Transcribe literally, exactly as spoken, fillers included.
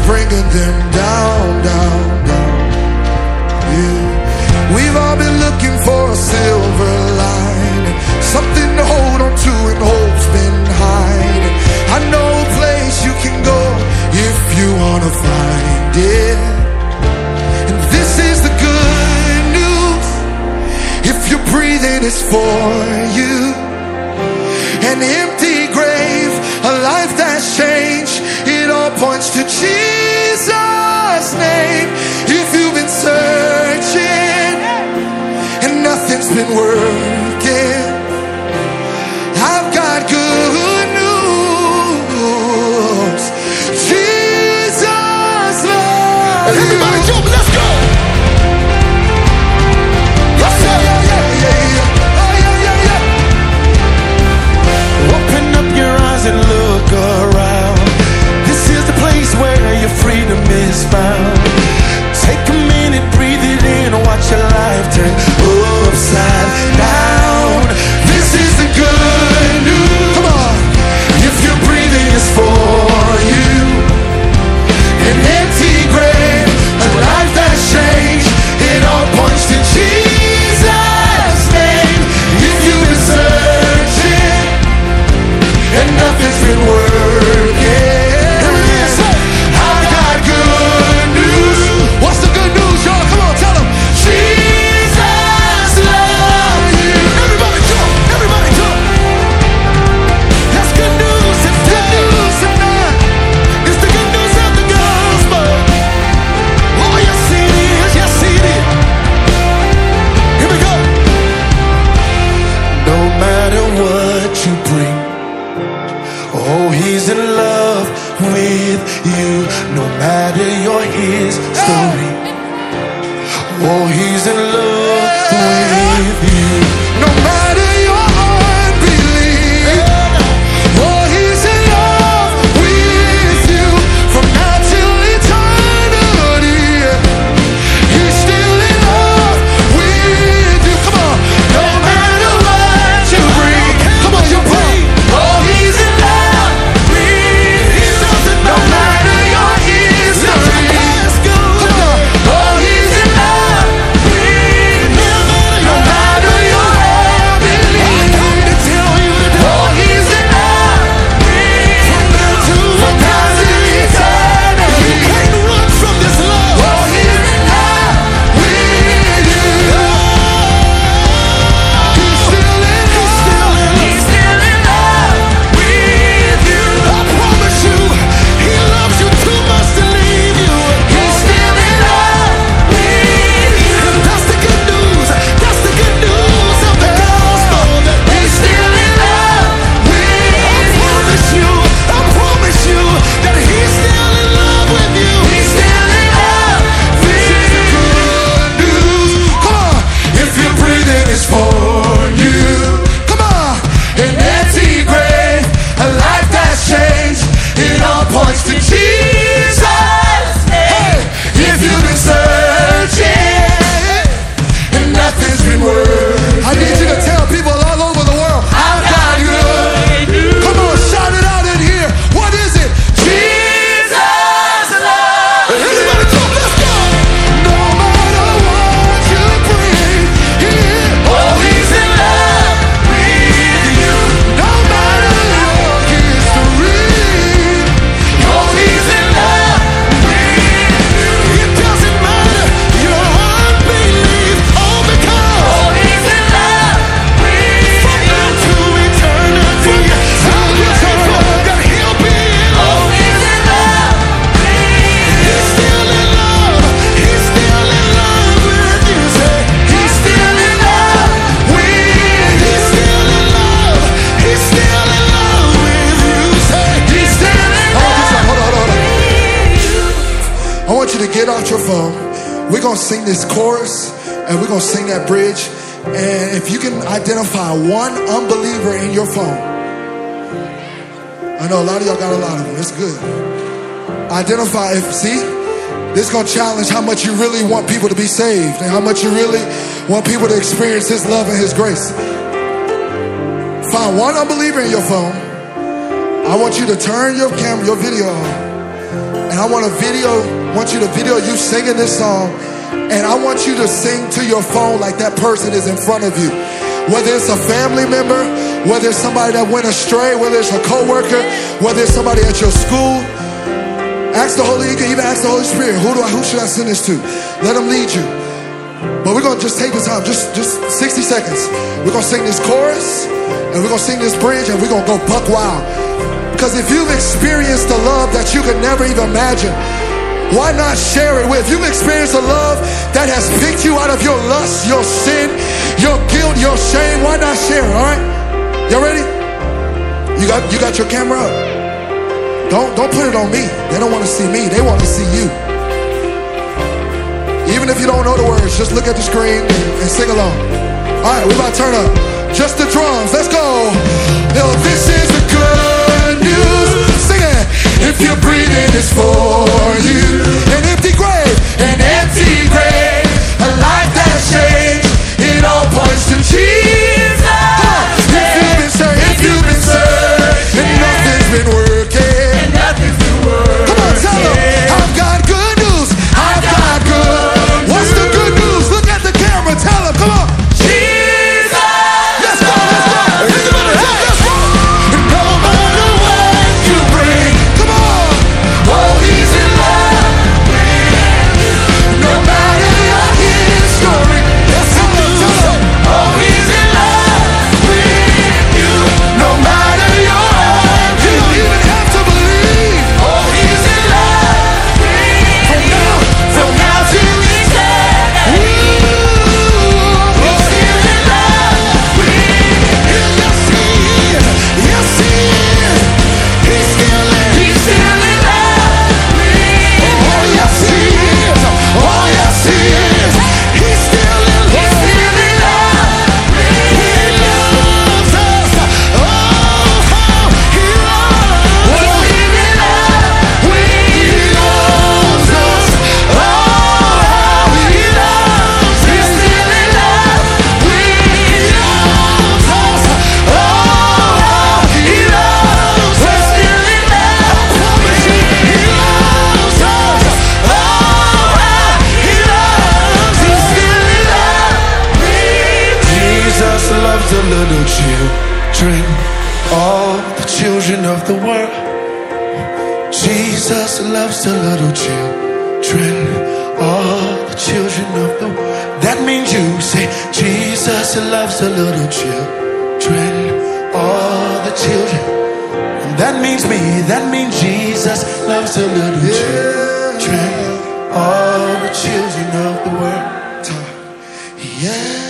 bringing them down, down, down. Yeah. We've all been looking for a silver lining, something to hold on to and hope's been hiding. I know a place you can go if you wanna find it. And this is the good news. If you're breathing, it's for you. An empty grave, a life that's changed, it all points to Jesus' name. If you've been searching and nothing's been working, I've got good news. Jesus loves you. Everybody jump, let's go. Yes, yeah, yeah, yeah, yeah. Oh, yeah, yeah, yeah. Open up your eyes and look around. This is the place where your freedom is found. Take a minute, breathe it in, watch your life turn upside down. This is the good news. Come on. If you're breathing, it's for you. An empty grave, a life that's changed, it all points to Jesus' name. If you've been searching and nothing's been working, I've got good news. What's the good news, y'all? Come on, tell them. Jesus loves you. Everybody jump, everybody jump. That's good news. It's good news tonight. It's the good news of the gospel. Oh, yes it is, yes it is. Here we go. No matter what you bring, oh, he's in love with you. No matter your history, oh, he's in love with you. No matter your unbelief, oh, he's in love with you. From now till eternity, he's still in love with you. Come on. No matter what you bring, come on, you bring. Oh, he's in love with you. No matter your history, come on. Oh, he's in love with you. No matter your unbelief, oh, he's in love with you. From now till eternity, You can't run from this love. oh, he's in love with you. He's still in love. He's still in love with you. I promise you, he loves you too much to leave you. He's still in love with you. That's the good news. That's the good news of the gospel. That He's still in love with I you. promise you, I promise you that he's still in love with you. He's still in love with you. Good news. Come on. If you're breathing, it's for you. Come on. An empty grave, a life that's changed, it all points to Jesus. Hey, if you've been searching and nothing's been working, I need you to tell people all over the world, I've got good news. Come on, shout it out in here. What is it? Jesus loves you. Everybody jump, let's go. No matter what you bring, yeah. Oh, he's in love with you. No matter your history, oh, he's in love with you. It doesn't matter your unbelief, oh, because Oh, he's in love with from you. now to eternity, I'm grateful that he'll be in Oh, love. he's in love with you. He's still in love. He's still in love with you. Say, He's still in love with you. he's still in love. He's still in love with you. Say, He's still in hold love on, hold on, hold on. with you. I want you to get out your phone. We're going to sing this chorus and we're going to sing that bridge. And if you can identify one unbeliever in your phone, I know a lot of y'all got a lot of them. It's good. Identify if, see, this is going to challenge how much you really want people to be saved and how much you really want people to experience his love and his grace. Find one unbeliever in your phone. I want you to turn your camera, your video on, And I want a video, want you to video you singing this song. And I want you to sing to your phone like that person is in front of you. Whether it's a family member, whether it's somebody that went astray, whether it's a coworker, whether it's somebody at your school. Ask the Holy, you can even ask the Holy Spirit, who do I, who should I send this to? Let him lead you. But we're gonna just take the time, just, just sixty seconds. We're gonna sing this chorus, and we're gonna sing this bridge, and we're gonna go buck wild. Because if you've experienced the love that you could never even imagine, why not share it with? If you've experienced a love that has picked you out of your lust, your sin, your guilt, your shame, why not share it, all right? Y'all ready? You got, you got your camera up. Don't, don't put it on me. They don't want to see me. They want to see you. Even if you don't know the words, just look at the screen and sing along. All right, we're about to turn up. Just the drums. Let's go. Yo, this is the good news. Sing it. If you're breathing, it's for you. An empty grave, an empty grave, a life that's changed. It all points to Jesus. If you've been served, if you've been served, and nothing's been working, and nothing's been working. Come on, tell them. I've got good news. I've got good. What's the good news? Look at the camera. Tell them. Come on. Jesus. Let's go. Let's go. Think about it. Hey, let's go. No matter what you bring. Come on. Oh, he's in love with you. No matter your hidden story. Let's tell them. Tell them. Oh, he's in love with you. No matter your heart. You don't even have to believe. Oh, he's in love with you. From now, from now till eternity. He's still in love with you. Yes, he is. Yes, he is. He's still in. He's still in love with you. Oh, yes, he is. Oh, yes, he is. He's still in love. He's still in love with you. He loves us. Oh, how he loves us. Oh, he's in love with you. He loves us. Oh, how he loves us. He's still in love with you. He loves us. Oh, how he loves us. We're still in love with you. He loves us. Oh, how he loves us. He's still in love with you. Jesus loves the little children, all the children of the world. Jesus loves the little children, all the children of the world. That means you say, Jesus loves the little children, all the children. And that means me, that means Jesus loves the little children, all the children of the world. Yeah.